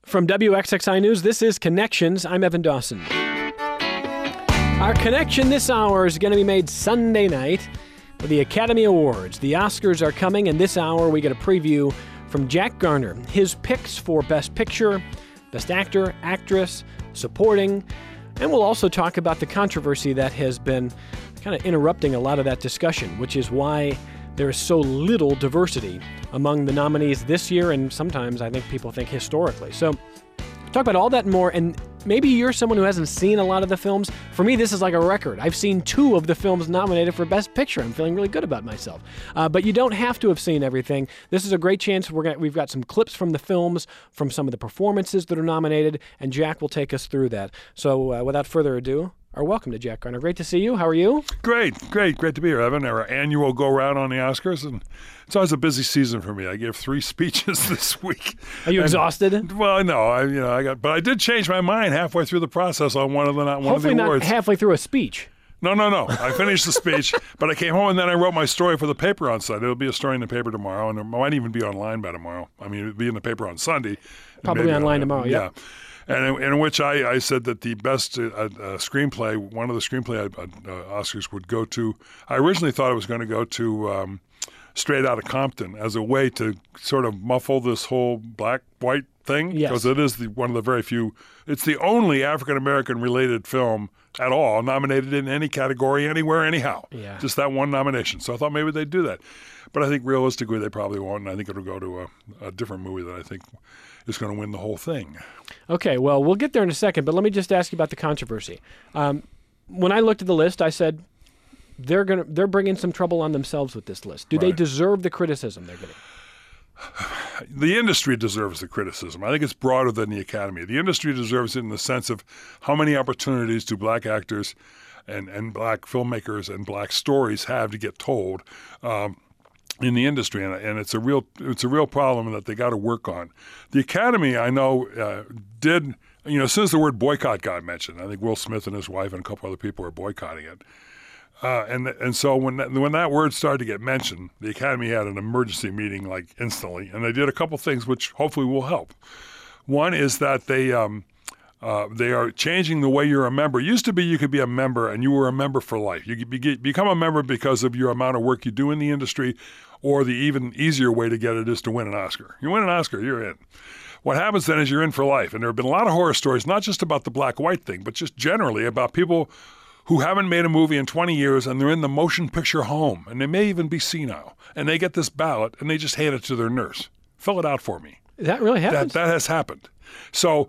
From WXXI News, this is Connections. I'm Evan Dawson. Our connection this hour is going to be made Sunday night with the Academy Awards. The Oscars are coming, and this hour we get a preview from Jack Garner. His picks for Best Picture, Best Actor, Actress, Supporting, and we'll also talk about the controversy that has been kind of interrupting a lot of that discussion, which is why there is so little diversity among the nominees this year, and sometimes I think people think historically. So talk about all that and more, and maybe you're someone who hasn't seen a lot of the films. For me, this is like a record. I've seen 2 of the films nominated for Best Picture. I'm feeling really good about myself. But you don't have to have seen everything. This is a great chance. We've got some clips from the films, from some of the performances that are nominated, and Jack will take us through that. So without further ado, welcome to Jack Garner. Great to see you. How are you? Great to be here, Evan. Our annual go-round on the Oscars, and it's always a busy season for me. I gave 3 speeches this week. Are you exhausted? Well, no, but I did change my mind halfway through the process on one of the awards. Hopefully not halfway through a speech. No. I finished the speech, but I came home and then I wrote my story for the paper on Sunday. There'll be a story in the paper tomorrow, and it might even be online by tomorrow. I mean, it'll be in the paper on Sunday. Probably online tomorrow, yeah. And in which I said that the best screenplay, one of the screenplay Oscars would go to, I originally thought it was going to go to Straight Outta Compton as a way to sort of muffle this whole black-white thing. Yes. Because it is one of the very few, it's the only African-American related film at all nominated in any category, anywhere, anyhow. Yeah. Just that one nomination. So I thought maybe they'd do that. But I think realistically they probably won't, and I think it'll go to a different movie that I think is going to win the whole thing. Okay, well, we'll get there in a second, but let me just ask you about the controversy. When I looked at the list, I said they're bringing some trouble on themselves with this list. Do they deserve the criticism they're getting? The industry deserves the criticism. I think it's broader than the Academy. The industry deserves it in the sense of how many opportunities do black actors and black filmmakers and black stories have to get told in the industry, and it's a real problem that they got to work on. The Academy, I know, did, as soon as the word boycott got mentioned, I think Will Smith and his wife and a couple other people were boycotting it. And so when that word started to get mentioned, the Academy had an emergency meeting like instantly, and they did a couple things which hopefully will help. One is that they are changing the way you're a member. It used to be you could be a member and you were a member for life. You could become a member because of your amount of work you do in the industry, or the even easier way to get it is to win an Oscar. You win an Oscar, you're in. What happens then is you're in for life. And there have been a lot of horror stories, not just about the black-white thing, but just generally about people who haven't made a movie in 20 years and they're in the motion picture home, and they may even be senile, and they get this ballot and they just hand it to their nurse. Fill it out for me. That really happens? That has happened. So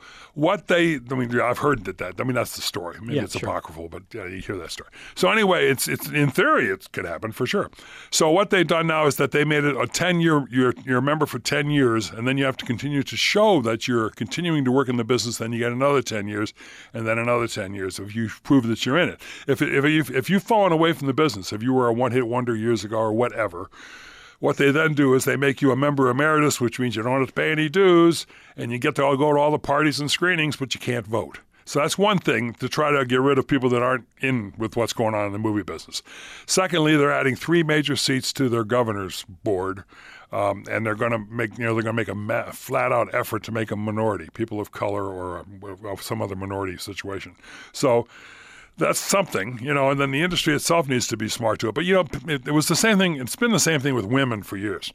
I've heard that. That's the story. Maybe it's apocryphal, but you hear that story. So anyway, it's in theory, it could happen for sure. So what they've done now is that they made it a 10-year, you're a member for 10 years, and then you have to continue to show that you're continuing to work in the business, then you get another 10 years, and then another 10 years if you prove that you're in it. If you've fallen away from the business, if you were a one-hit wonder years ago or whatever, what they then do is they make you a member emeritus, which means you don't have to pay any dues, and you get to go to all the parties and screenings, but you can't vote. So that's one thing to try to get rid of people that aren't in with what's going on in the movie business. Secondly, they're adding 3 major seats to their governor's board, and they're going to make a flat-out effort to make a minority, people of color or some other minority situation. So that's something, and then the industry itself needs to be smart to it. But, it was the same thing. It's been the same thing with women for years.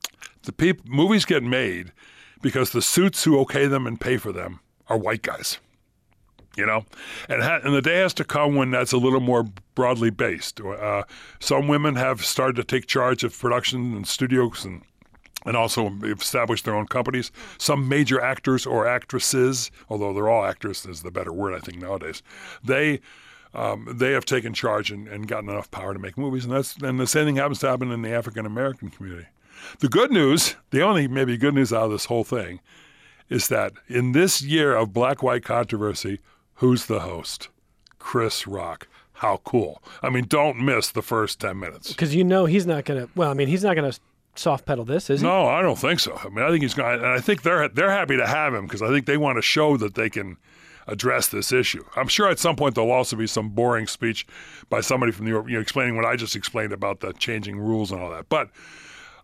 Movies get made because the suits who okay them and pay for them are white guys, and the day has to come when that's a little more broadly based. Some women have started to take charge of production and studios and also established their own companies. Some major actors or actresses, although they're all actors is the better word I think nowadays, they have taken charge and gotten enough power to make movies, and the same thing happens to happen in the African American community. The good news, the only maybe good news out of this whole thing, is that in this year of black-white controversy, who's the host? Chris Rock. How cool! I mean, don't miss the first 10 minutes because he's not going to. Well, he's not going to soft pedal this, is he? No, I don't think so. I think he's going, and I think they're happy to have him because I think they want to show that they can address this issue. I'm sure at some point there'll also be some boring speech by somebody from explaining what I just explained about the changing rules and all that. But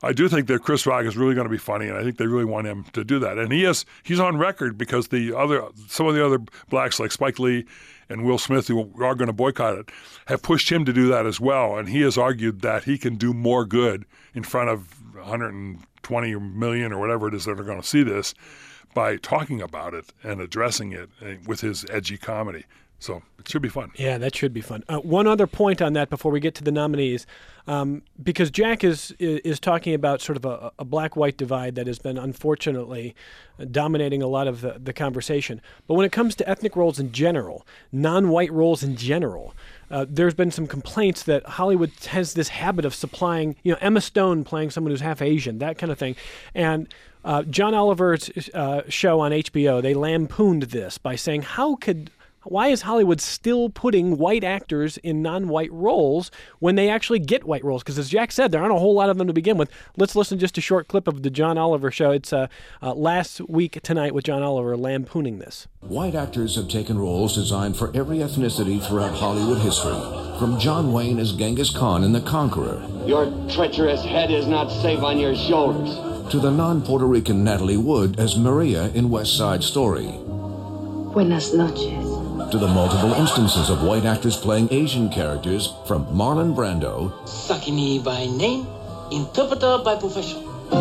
I do think that Chris Rock is really going to be funny, and I think they really want him to do that. And he's on record because some of the other blacks like Spike Lee and Will Smith, who are going to boycott it, have pushed him to do that as well. And he has argued that he can do more good in front of 120 million or whatever it is that are going to see this by talking about it and addressing it with his edgy comedy. So it should be fun. Yeah, that should be fun. One other point on that before we get to the nominees, because Jack is talking about sort of a black-white divide that has been unfortunately dominating a lot of the conversation. But when it comes to ethnic roles in general, non-white roles in general, there's been some complaints that Hollywood has this habit of supplying, Emma Stone playing someone who's half Asian, that kind of thing. And John Oliver's show on HBO, they lampooned this by saying, why is Hollywood still putting white actors in non-white roles when they actually get white roles? Because as Jack said, there aren't a whole lot of them to begin with. Let's listen just a short clip of the John Oliver show. It's Last Week Tonight with John Oliver lampooning this. White actors have taken roles designed for every ethnicity throughout Hollywood history. From John Wayne as Genghis Khan in The Conqueror. Your treacherous head is not safe on your shoulders. To the non-Puerto Rican Natalie Wood as Maria in West Side Story. Buenas noches. To the multiple instances of white actors playing Asian characters, from Marlon Brando, Sakimi by name, interpreter by profession.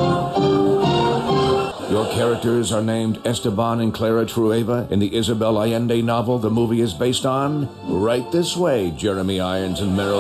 Your characters are named Esteban and Clara Trueba in the Isabel Allende novel the movie is based on. Right this way, Jeremy Irons and Meryl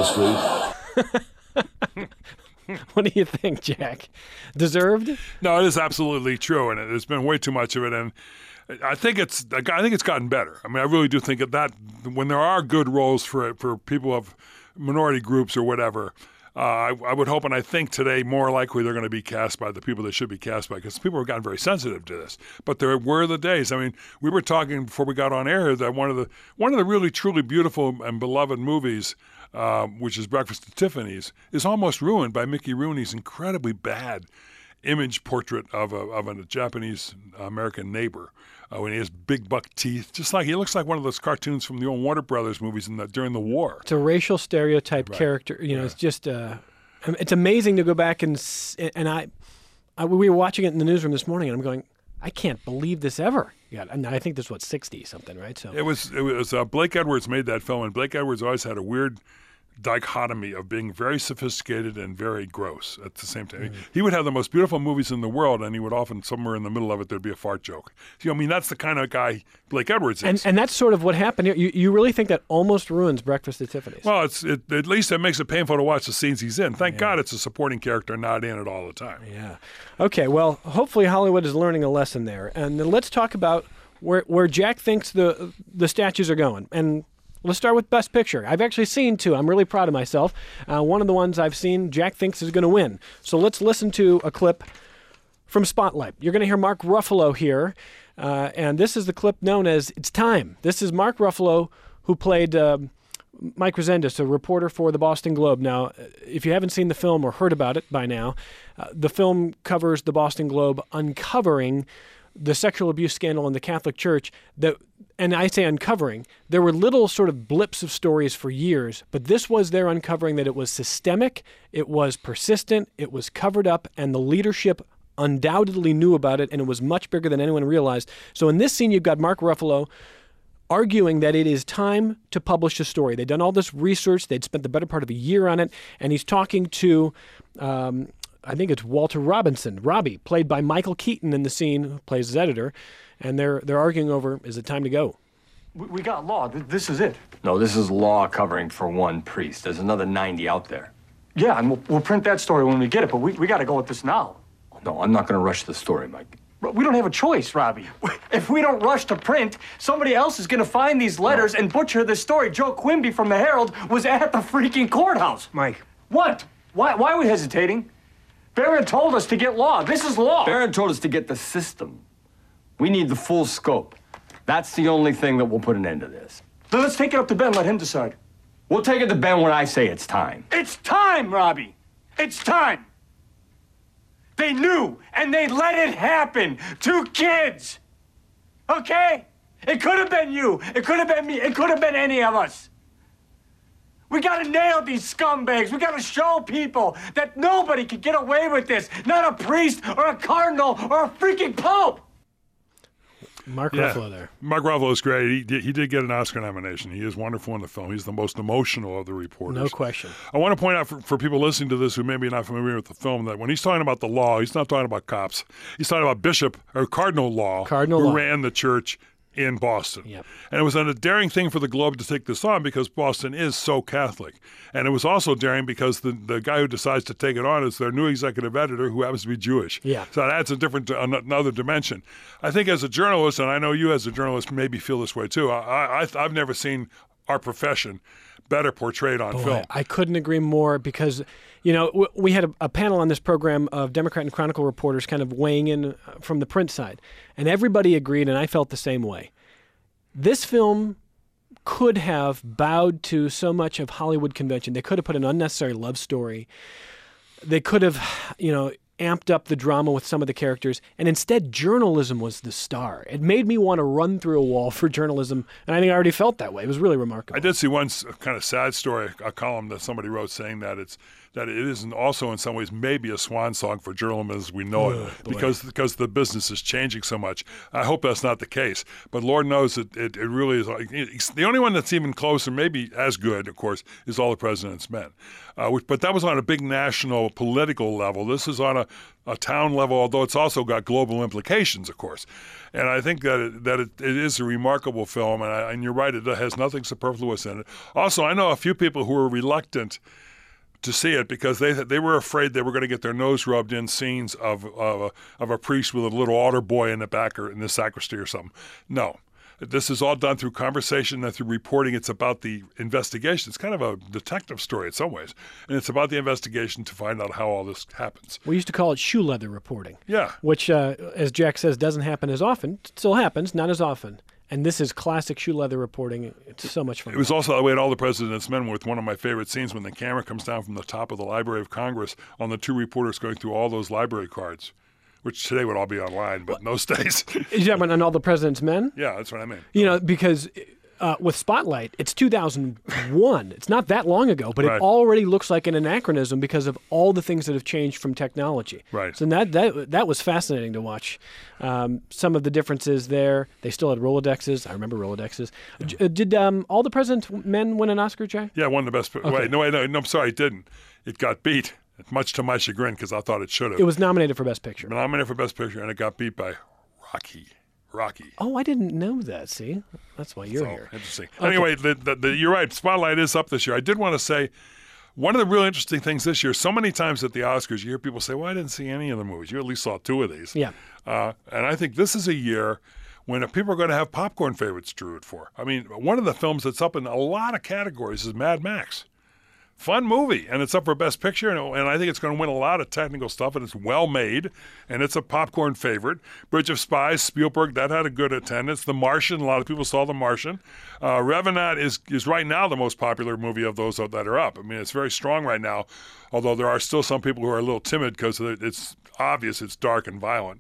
Streep. What do you think, Jack? Deserved? No, it is absolutely true, and there's been way too much of it, and I think it's gotten better. I mean, I really do think that when there are good roles for people of minority groups or whatever, I would hope, and I think today more likely they're going to be cast by the people they should be cast by, because people have gotten very sensitive to this. But there were the days. I mean, we were talking before we got on air that one of the really truly beautiful and beloved movies, which is Breakfast at Tiffany's, is almost ruined by Mickey Rooney's incredibly bad image portrait of a Japanese American neighbor when he has big buck teeth, he looks like one of those cartoons from the old Warner Brothers movies during the war. It's a racial stereotype character. It's just it's amazing to go back and we were watching it in the newsroom this morning, and I'm going, I can't believe this ever. Yeah, and I think this was 60 something, right? So it was Blake Edwards made that film, and Blake Edwards always had a weird dichotomy of being very sophisticated and very gross at the same time. Mm-hmm. He would have the most beautiful movies in the world, and he would often, somewhere in the middle of it, there'd be a fart joke. That's the kind of guy Blake Edwards is. And that's sort of what happened here. You really think that almost ruins Breakfast at Tiffany's? Well, at least it makes it painful to watch the scenes he's in. Thank God it's a supporting character, not in it all the time. Yeah. Okay, well, hopefully Hollywood is learning a lesson there. And then let's talk about where Jack thinks the statues are going. And let's start with Best Picture. I've actually seen two. I'm really proud of myself. One of the ones I've seen, Jack thinks is going to win. So let's listen to a clip from Spotlight. You're going to hear Mark Ruffalo here, and this is the clip known as It's Time. This is Mark Ruffalo, who played Mike Rezendes, a reporter for the Boston Globe. Now, if you haven't seen the film or heard about it by now, the film covers the Boston Globe uncovering the sexual abuse scandal in the Catholic Church. And I say uncovering, there were little sort of blips of stories for years, but this was their uncovering that it was systemic, it was persistent, it was covered up, and the leadership undoubtedly knew about it, and it was much bigger than anyone realized. So in this scene, you've got Mark Ruffalo arguing that it is time to publish a story. They'd done all this research, they'd spent the better part of a year on it, and he's talking to I think it's Walter Robinson, Robbie, played by Michael Keaton in the scene, who plays his editor, and they're arguing over, is it time to go? We got law. This is it. No, this is law covering for one priest. There's another 90 out there. Yeah, and we'll print that story when we get it, but we got to go with this now. No, I'm not going to rush the story, Mike. We don't have a choice, Robbie. If we don't rush to print, somebody else is going to find these letters and butcher this story. Joe Quimby from the Herald was at the freaking courthouse. Mike. What? Why are we hesitating? Barron told us to get law. This is law. Barron told us to get the system. We need the full scope. That's the only thing that will put an end to this. Then let's take it up to Ben, let him decide. We'll take it to Ben when I say it's time. It's time, Robbie. It's time. They knew, and they let it happen. 2 kids. Okay? It could have been you. It could have been me. It could have been any of us. We gotta nail these scumbags. We gotta show people that nobody can get away with this. Not a priest or a cardinal or a freaking pope. Mark Ruffalo there. Mark Ruffalo is great. He did get an Oscar nomination. He is wonderful in the film. He's the most emotional of the reporters. No question. I want to point out for people listening to this who may be not familiar with the film that when he's talking about the law, he's not talking about cops. He's talking about Bishop or Cardinal Law, who ran the church in Boston. Yep. And it was a daring thing for the Globe to take this on because Boston is so Catholic. And it was also daring because the guy who decides to take it on is their new executive editor who happens to be Jewish. Yeah. So that adds another dimension. I think as a journalist, and I know you as a journalist maybe feel this way too, I've never seen our profession better portrayed on film. I couldn't agree more because, we had a panel on this program of Democrat and Chronicle reporters kind of weighing in from the print side, and everybody agreed, and I felt the same way. This film could have bowed to so much of Hollywood convention. They could have put an unnecessary love story. They could have, amped up the drama with some of the characters, and instead journalism was the star. It made me want to run through a wall for journalism, and I think I already felt that way. It was really remarkable. I did see one kind of sad story, a column that somebody wrote saying that it is also in some ways maybe a swan song for journalism as we know it, because the business is changing so much. I hope that's not the case, but Lord knows it really is. The only one that's even close and maybe as good, of course, is All the President's Men. But that was on a big national political level. This is on a town level, although it's also got global implications, of course. And I think that it is a remarkable film, and you're right, it has nothing superfluous in it. Also, I know a few people who were reluctant to see it because they were afraid they were going to get their nose rubbed in scenes of a priest with a little altar boy in the back or in the sacristy or something. No. This is all done through conversation and through reporting. It's about the investigation. It's kind of a detective story in some ways. And it's about the investigation to find out how all this happens. We used to call it shoe leather reporting. Yeah. Which, as Jack says, doesn't happen as often. It still happens, not as often. And this is classic shoe leather reporting. It's so much fun. It was also that way at All the President's Men with one of my favorite scenes when the camera comes down from the top of the Library of Congress on the two reporters going through all those library cards, which today would all be online, but in those days. Yeah, but on All the President's Men? Yeah, that's what I mean. Because with Spotlight, it's 2001. It's not that long ago, but Right. it already looks like an anachronism because of all the things that have changed from technology. Right. So that was fascinating to watch. Some of the differences there. They still had Rolodexes. I remember Rolodexes. Did All the President's Men win an Oscar, Jay? Yeah, one of the best. Okay. Wait, no, I'm sorry, it didn't. It got beat, much to my chagrin, because I thought it should have. It was nominated for Best Picture. Nominated for Best Picture, and it got beat by Rocky. Oh, I didn't know that. See, that's why you're here. Interesting. Okay. Anyway, you're right. Spotlight is up this year. I did want to say one of the real interesting things this year. So many times at the Oscars, you hear people say, "Well, I didn't see any of the movies." You at least saw two of these. Yeah. And I think this is a year when people are going to have popcorn favorites to root for. I mean, one of the films that's up in a lot of categories is Mad Max. Fun movie, and it's up for Best Picture, and I think it's going to win a lot of technical stuff, and it's well made, and it's a popcorn favorite. Bridge of Spies, Spielberg, that had a good attendance. The Martian, a lot of people saw The Martian. Revenant is right now the most popular movie of those that are up. I mean, it's very strong right now, although there are still some people who are a little timid because it's obvious it's dark and violent.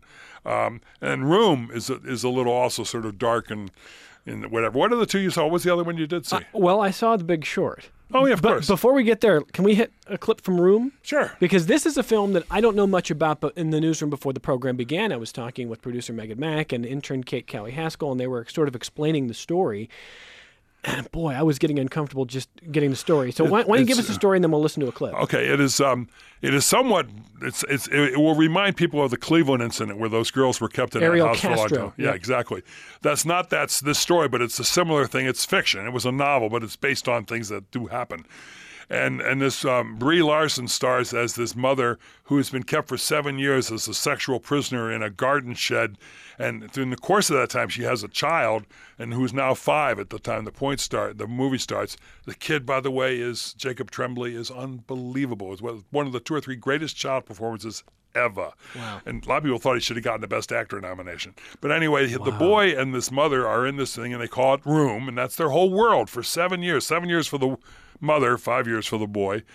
And Room is a little also sort of dark and whatever. What are the two you saw? What's the other one you did see? Well, I saw The Big Short. Oh, yeah, of course. Before we get there, can we hit a clip from Room? Sure. Because this is a film that I don't know much about, but in the newsroom before the program began, I was talking with producer Megan Mack and intern Kate Cowie-Haskell, and they were sort of explaining the story. And boy, I was getting uncomfortable just getting the story. So why don't you give us the story, and then we'll listen to a clip. Okay, it is somewhat. It will remind people of the Cleveland incident where those girls were kept in Ariel a house Castro. for a long time. Yeah, exactly. That's this story, but it's a similar thing. It's fiction. It was a novel, but it's based on things that do happen. And this Brie Larson stars as this mother who has been kept for 7 years as a sexual prisoner in a garden shed. And in the course of that time, she has a child, and who's now 5 at the time the movie starts. The kid, by the way, is Jacob Tremblay, is unbelievable. It's one of the 2 or 3 greatest child performances ever. Wow. And a lot of people thought he should have gotten the Best Actor nomination. But anyway, the boy and this mother are in this thing, and they call it Room, and that's their whole world for 7 years. 7 years for the mother, 5 years for the boy.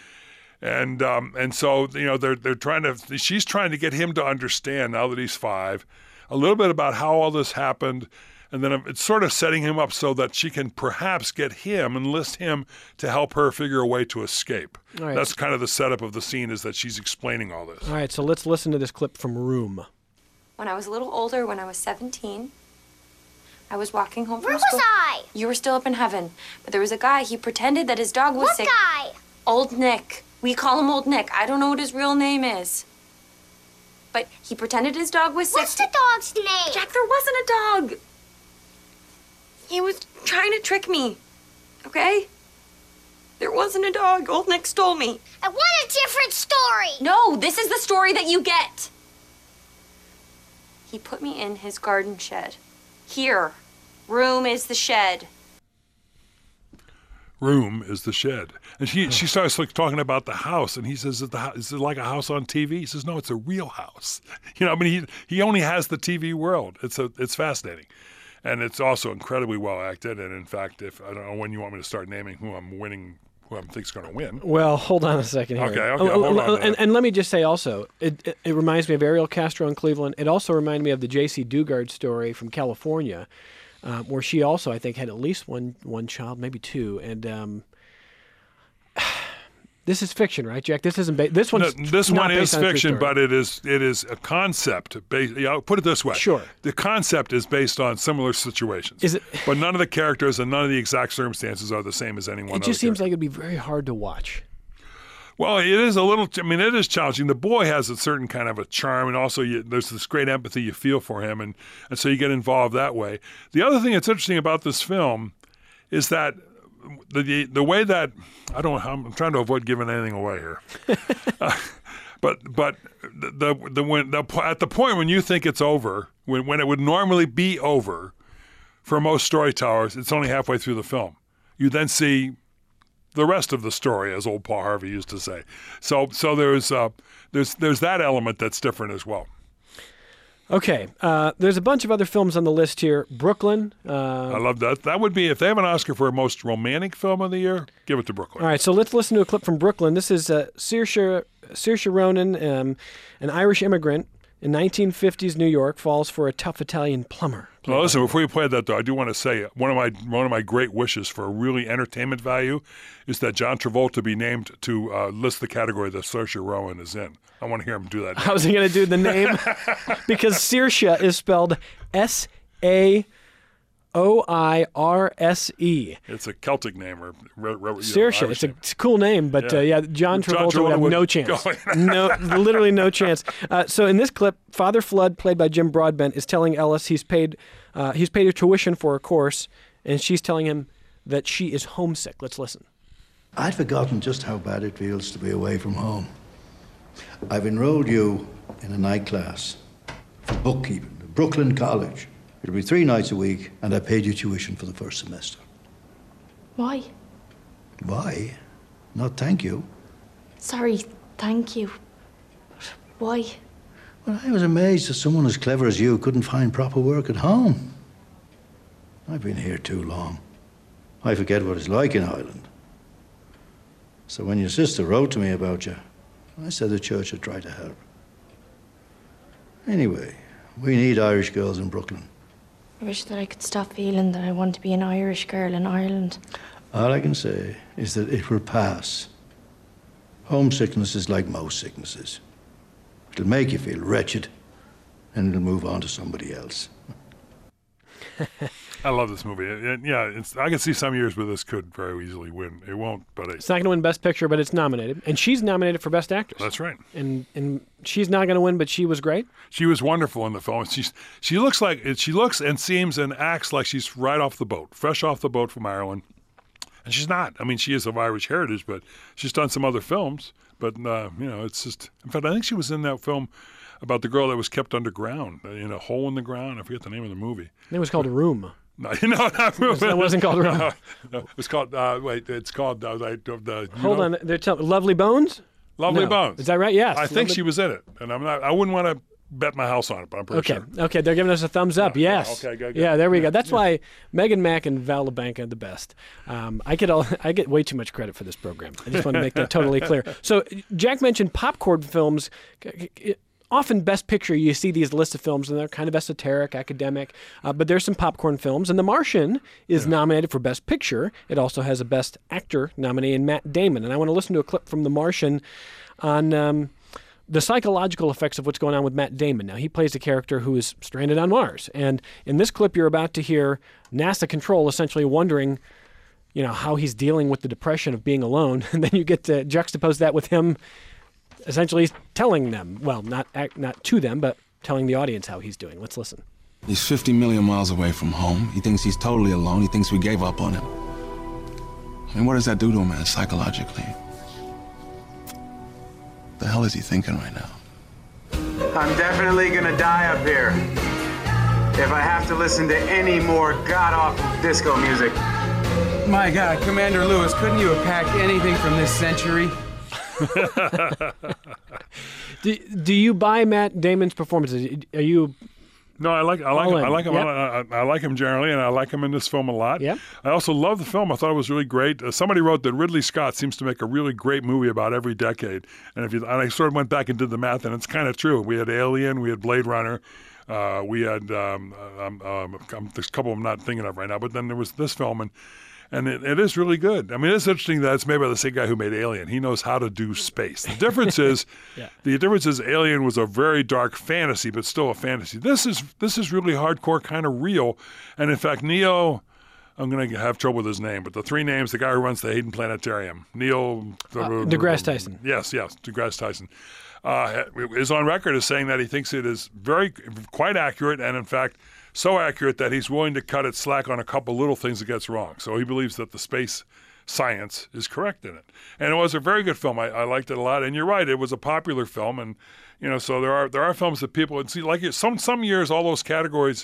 And so, they're trying to, she's trying to get him to understand now that he's 5, a little bit about how all this happened, and then it's sort of setting him up so that she can perhaps enlist him to help her figure a way to escape. Right. That's kind of the setup of the scene, is that she's explaining all this. All right, so let's listen to this clip from Room. When I was a little older, when I was 17, I was walking home from Where school. was I? You were still up in heaven. But there was a guy, he pretended that his dog was What sick. guy? Old Nick. We call him Old Nick. I don't know what his real name is. But he pretended his dog was sick. What's the dog's name? Jack, there wasn't a dog. He was trying to trick me. Okay? There wasn't a dog. Old Nick stole me. I want a different story. No, this is the story that you get. He put me in his garden shed. Here. Room is the shed. Room is the shed. And she starts talking about the house, and he says, is it like a house on TV? He says, no, it's a real house. He only has the TV world. It's fascinating. And it's also incredibly well acted. And in fact, I don't know when you want me to start naming who I think's going to win. Well, hold on a second here. Okay, hold on. And let me just say also, it reminds me of Ariel Castro in Cleveland. It also reminded me of the J.C. Dugard story from California, where she also, I think, had at least one child, maybe two. And this is fiction, right, Jack? This isn't this one is fiction, but it is a concept. Put it this way. Sure. The concept is based on similar situations. Is it? But none of the characters and none of the exact circumstances are the same as anyone else. It just seems like it'd be very hard to watch. Well, it is it is challenging. The boy has a certain kind of a charm, and also there's this great empathy you feel for him, and so you get involved that way. The other thing that's interesting about this film is that the way that I'm trying to avoid giving anything away here, but at the point when you think it's over, when it would normally be over, for most storytellers, it's only halfway through the film. You then see the rest of the story, as old Paul Harvey used to say. So there's that element that's different as well. Okay, there's a bunch of other films on the list here. Brooklyn. I love that. That would be, if they have an Oscar for most romantic film of the year, give it to Brooklyn. All right, so let's listen to a clip from Brooklyn. This is Saoirse Ronan, an Irish immigrant in 1950s New York, falls for a tough Italian plumber. Well, listen, before you play that, though, I do want to say one of my great wishes for a really entertainment value is that John Travolta be named to list the category that Saoirse Ronan is in. I want to hear him do that. How's he going to do the name? Because Saoirse is spelled Saoirse. It's a Celtic name. Saoirse. It's a cool name, but John Travolta would have no chance. Literally no chance. So in this clip, Father Flood, played by Jim Broadbent, is telling Ellis he's paid her tuition for a course, and she's telling him that she is homesick. Let's listen. I'd forgotten just how bad it feels to be away from home. I've enrolled you in a night class for bookkeeping at Brooklyn College. It'll be 3 nights a week, and I paid you tuition for the first semester. Why? Why? Not thank you. Sorry, thank you. But why? Well, I was amazed that someone as clever as you couldn't find proper work at home. I've been here too long. I forget what it's like in Ireland. So when your sister wrote to me about you, I said the church would try to help. Anyway, we need Irish girls in Brooklyn. I wish that I could stop feeling that I want to be an Irish girl in Ireland. All I can say is that it will pass. Homesickness is like most sicknesses. It'll make you feel wretched, and it'll move on to somebody else. I love this movie. I can see some years where this could very easily win. It won't, but it's not going to win Best Picture, but it's nominated, and she's nominated for Best Actress. That's right. And she's not going to win, but she was great. She was wonderful in the film. She looks and seems and acts like she's right off the boat, fresh off the boat from Ireland, and she's not. I mean, she is of Irish heritage, but she's done some other films. But it's just. In fact, I think she was in that film about the girl that was kept underground in a hole in the ground. I forget the name of the movie. I think it was called Room. No, not Room. That wasn't called Room. No, it's called. It's called. Hold on. They're telling Lovely Bones. Lovely Bones. Is that right? Yes. I think she was in it, and I'm not. I wouldn't want to bet my house on it, but I'm pretty sure. Okay, they're giving us a thumbs up. Yes. Okay, good. Yeah, there we go. That's why Megan Mack and Val LeBanc are the best. I get way too much credit for this program. I just want to make that totally clear. So Jack mentioned popcorn films. often Best Picture, you see these lists of films, and they're kind of esoteric, academic, but there's some popcorn films. And The Martian is nominated for Best Picture. It also has a Best Actor nominee in Matt Damon. And I want to listen to a clip from The Martian on the psychological effects of what's going on with Matt Damon. Now, he plays a character who is stranded on Mars. And in this clip, you're about to hear NASA Control essentially wondering, you know, how he's dealing with the depression of being alone. And then you get to juxtapose that with him essentially telling them, well, not to them, but telling the audience how he's doing. Let's listen. He's 50 million miles away from home. He thinks he's totally alone. He thinks we gave up on him. I mean, what does that do to a man psychologically? What the hell is he thinking right now? I'm definitely gonna die up here if I have to listen to any more god-awful disco music. My God, Commander Lewis, couldn't you have packed anything from this century? Do you buy Matt Damon's performances? Are you? No, I like him. Yep. I like him generally, and I like him in this film a lot. Yep. I also love the film. I thought it was really great. Somebody wrote that Ridley Scott seems to make a really great movie about every decade. And I sort of went back and did the math, and it's kind of true. We had Alien, we had Blade Runner, we had there's a couple I'm not thinking of right now, but then there was this film, and it is really good. I mean, it's interesting that it's made by the same guy who made Alien. He knows how to do space. The difference is, Alien was a very dark fantasy, but still a fantasy. This is really hardcore, kind of real. And in fact, Neo, I'm going to have trouble with his name, but the three names, the guy who runs the Hayden Planetarium, Neil deGrasse Tyson. Yes, deGrasse Tyson, is on record as saying that he thinks it is quite accurate, and in fact, so accurate that he's willing to cut it slack on a couple little things that gets wrong. So he believes that the space science is correct in it. And it was a very good film. I liked it a lot. And you're right, it was a popular film. And, you know, so there are films that people, see, like some years, all those categories,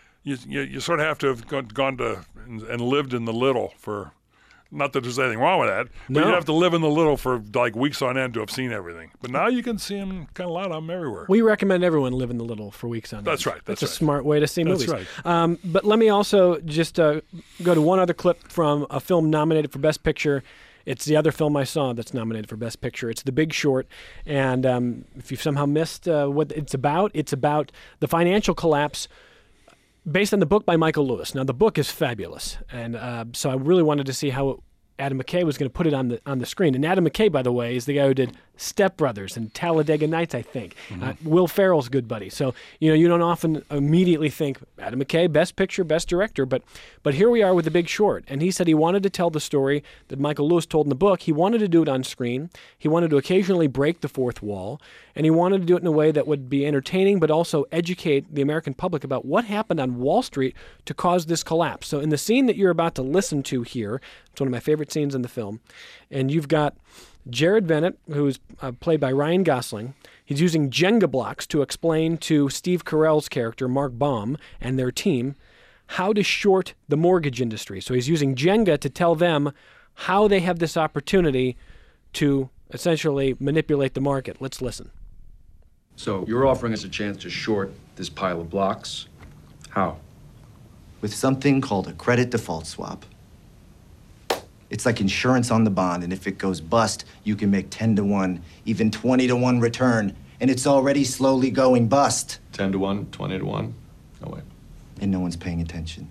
you sort of have to have gone to and lived in the little for, not that there's anything wrong with that, but you have to live in the little for like weeks on end to have seen everything. But now you can see them, kind of a lot of them everywhere. We recommend everyone live in the little for weeks on end. That's right. That's a smart way to see movies. That's right. But let me also just go to one other clip from a film nominated for Best Picture. It's the other film I saw that's nominated for Best Picture. It's The Big Short. And if you've somehow missed what it's about the financial collapse based on the book by Michael Lewis. Now, the book is fabulous, and so I really wanted to see how Adam McKay was going to put it on the screen. And Adam McKay, by the way, is the guy who did Step Brothers and Talladega Nights, I think. Mm-hmm. Will Ferrell's good buddy. So, you know, you don't often immediately think Adam McKay, Best Picture, Best Director, but here we are with The Big Short. And he said he wanted to tell the story that Michael Lewis told in the book. He wanted to do it on screen. He wanted to occasionally break the fourth wall. And he wanted to do it in a way that would be entertaining, but also educate the American public about what happened on Wall Street to cause this collapse. So in the scene that you're about to listen to here, it's one of my favorite scenes in the film, and you've got Jared Bennett, who's played by Ryan Gosling. He's using Jenga blocks to explain to Steve Carell's character, Mark Baum, and their team how to short the mortgage industry. So he's using Jenga to tell them how they have this opportunity to essentially manipulate the market. Let's listen. So you're offering us a chance to short this pile of blocks. How? With something called a credit default swap. It's like insurance on the bond, and if it goes bust, you can make 10 to 1, even 20 to 1 return, and it's already slowly going bust. 10 to 1, 20 to 1? No way. And no one's paying attention.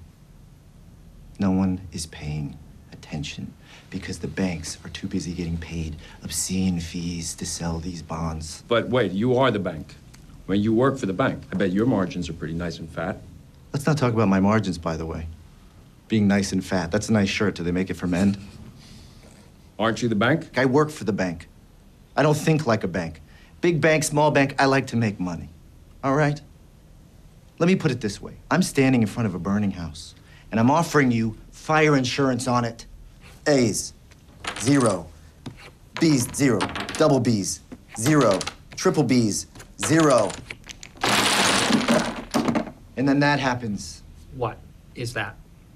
No one is paying attention because the banks are too busy getting paid obscene fees to sell these bonds. But wait, you are the bank. When you work for the bank, I bet your margins are pretty nice and fat. Let's not talk about my margins, by the way. Being nice and fat. That's a nice shirt. Do they make it for men? Aren't you the bank? I work for the bank. I don't think like a bank. Big bank, small bank, I like to make money. All right? Let me put it this way. I'm standing in front of a burning house, and I'm offering you fire insurance on it. A's, 0. B's, 0. Double B's, 0. Triple B's, 0. And then that happens. What is that?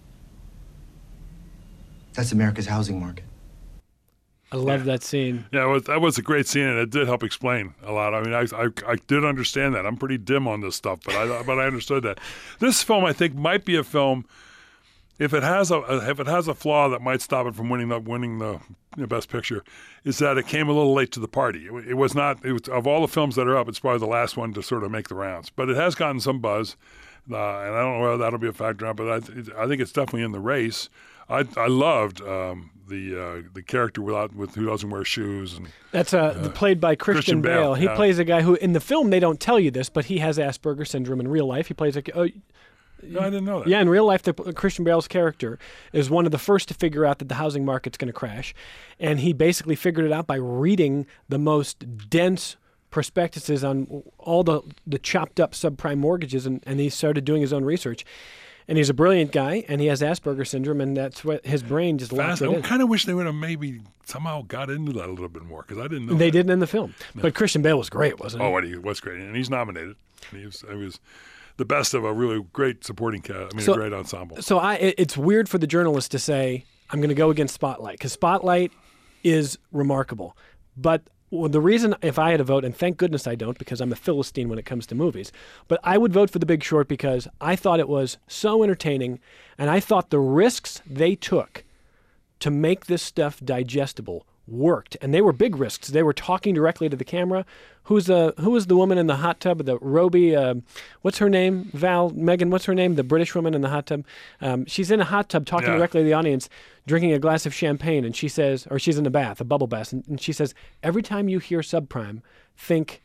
That's America's housing market. I love that scene. Yeah, that was a great scene, and it did help explain a lot. I mean, I did understand that. I'm pretty dim on this stuff, but I understood that. This film, I think, might be a film. if it has a flaw that might stop it from winning the Best Picture, is that it came a little late to the party. It was of all the films that are up, it's probably the last one to sort of make the rounds. But it has gotten some buzz, and I don't know whether that'll be a factor or not. But I think it's definitely in the race. I loved the character with who doesn't wear shoes, and that's played by Christian Bale. He plays a guy who in the film they don't tell you this, but he has Asperger's syndrome in real life. He plays No, I didn't know that. Yeah, in real life, Christian Bale's character is one of the first to figure out that the housing market's going to crash. And he basically figured it out by reading the most dense prospectuses on all the chopped up subprime mortgages, and he started doing his own research. And he's a brilliant guy, and he has Asperger's syndrome, and that's what his brain just locked it in. I kind of wish they would have maybe somehow got into that a little bit more, because I didn't know They didn't in the film. No. But Christian Bale was great, wasn't he? Oh, he was great, and he's nominated. He was the best of a really great supporting cast. A great ensemble. So it's weird for the journalist to say, I'm going to go against Spotlight, because Spotlight is remarkable. But the reason, if I had a vote, and thank goodness I don't, because I'm a Philistine when it comes to movies, but I would vote for The Big Short because I thought it was so entertaining, and I thought the risks they took to make this stuff digestible worked, and they were big risks. They were talking directly to the camera. Who was the woman in the hot tub? The Roby, what's her name? Megan, what's her name? The British woman in the hot tub. She's in a hot tub talking directly to the audience, drinking a glass of champagne, and she says, or she's in a bath, a bubble bath, and she says, every time you hear subprime, think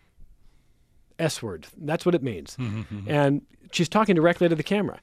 S word. That's what it means. And she's talking directly to the camera.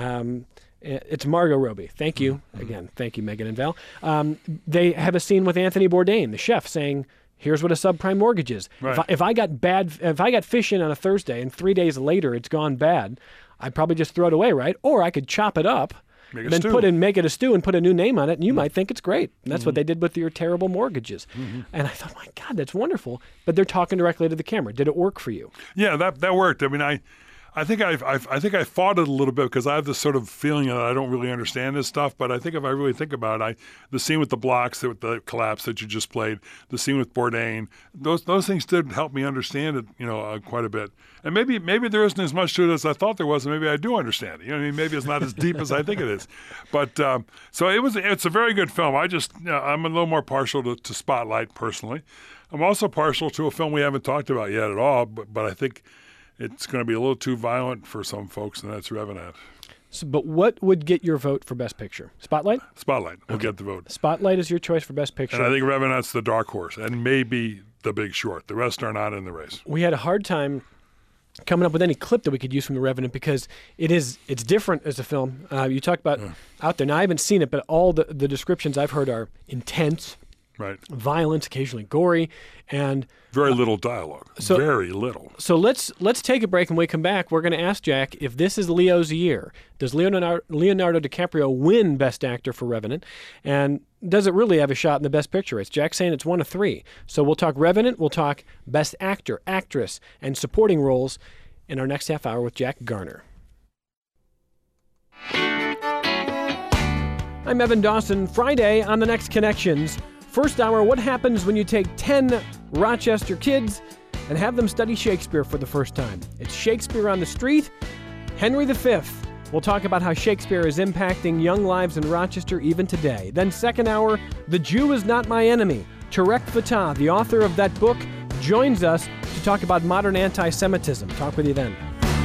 It's Margot Robbie. Thank you. Again, thank you, Megan and Val. They have a scene with Anthony Bourdain, the chef, saying, here's what a subprime mortgage is. Right. If I got fish in on a Thursday and 3 days later it's gone bad, I'd probably just throw it away, right? Or I could chop it up, make it a stew and put a new name on it, and you might think it's great. And that's what they did with your terrible mortgages. And I thought, my God, that's wonderful. But they're talking directly to the camera. Did it work for you? Yeah, that worked. I mean, I think I fought it a little bit because I have this sort of feeling that I don't really understand this stuff. But I think if I really think about it, the scene with the blocks, with the collapse that you just played, the scene with Bourdain, those things did help me understand it, quite a bit. And maybe there isn't as much to it as I thought there was, and maybe I do understand it. You know what I mean? Maybe it's not as deep as I think it is. But so it's a very good film. I'm a little more partial to Spotlight personally. I'm also partial to a film we haven't talked about yet at all, but I think it's going to be a little too violent for some folks, and that's Revenant. So, but what would get your vote for Best Picture? Spotlight? Spotlight will get the vote. Spotlight is your choice for Best Picture. And I think Revenant's the dark horse, and maybe The Big Short. The rest are not in the race. We had a hard time coming up with any clip that we could use from The Revenant because it's different as a film. You talked about out there. Now, I haven't seen it, but all the descriptions I've heard are intense, right? Violence, occasionally gory, and very little dialogue. Very little. So let's take a break, and when we come back, we're going to ask Jack if this is Leo's year. Does Leonardo DiCaprio win Best Actor for Revenant? And does it really have a shot in the Best Picture race? Jack's saying it's 1 of 3. So we'll talk Revenant, we'll talk Best Actor, Actress, and Supporting Roles in our next half hour with Jack Garner. I'm Evan Dawson. Friday on The Next Connections. First hour, what happens when you take 10 Rochester kids and have them study Shakespeare for the first time? It's Shakespeare on the Street, Henry V. We'll talk about how Shakespeare is impacting young lives in Rochester even today. Then second hour, The Jew is Not My Enemy. Tarek Fatah, the author of that book, joins us to talk about modern anti-Semitism. Talk with you then.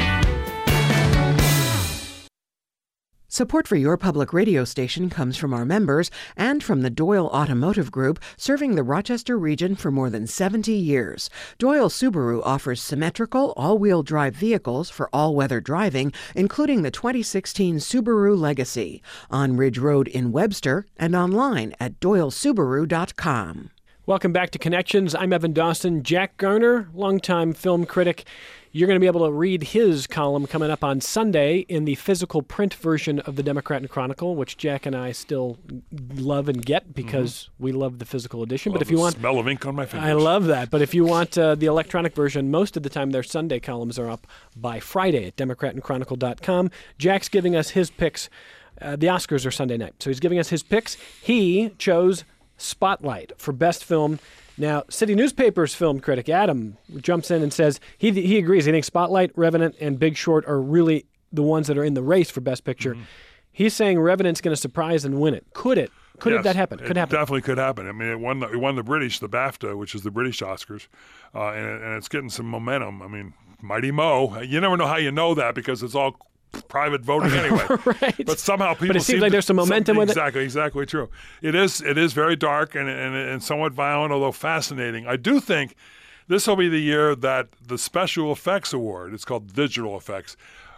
Support for your public radio station comes from our members and from the Doyle Automotive Group, serving the Rochester region for more than 70 years. Doyle Subaru offers symmetrical, all-wheel drive vehicles for all-weather driving, including the 2016 Subaru Legacy, on Ridge Road in Webster and online at doylesubaru.com. Welcome back to Connections. I'm Evan Dawson. Jack Garner, longtime film critic. You're going to be able to read his column coming up on Sunday in the physical print version of the Democrat and Chronicle, which Jack and I still love and get because we love the physical edition. But if you want the smell of ink on my fingers. I love that. But if you want the electronic version, most of the time their Sunday columns are up by Friday at democratandchronicle.com. Jack's giving us his picks. The Oscars are Sunday night, so he's giving us his picks. He chose Spotlight for Best Film. Now, City Newspaper's film critic Adam jumps in and says he agrees. He thinks Spotlight, Revenant, and Big Short are really the ones that are in the race for Best Picture. He's saying Revenant's going to surprise and win it. Could it? Could that happen? Could happen. Definitely could happen. I mean, it won the British, the BAFTA, which is the British Oscars, and it's getting some momentum. I mean, Mighty Mo. You never know how you know that because it's all private voting anyway. Right. But somehow people. But it seems like there's some momentum with it. Exactly true. It is very dark and somewhat violent, although fascinating. I do think this will be the year that the Special Effects Award, it's called Digital Effects,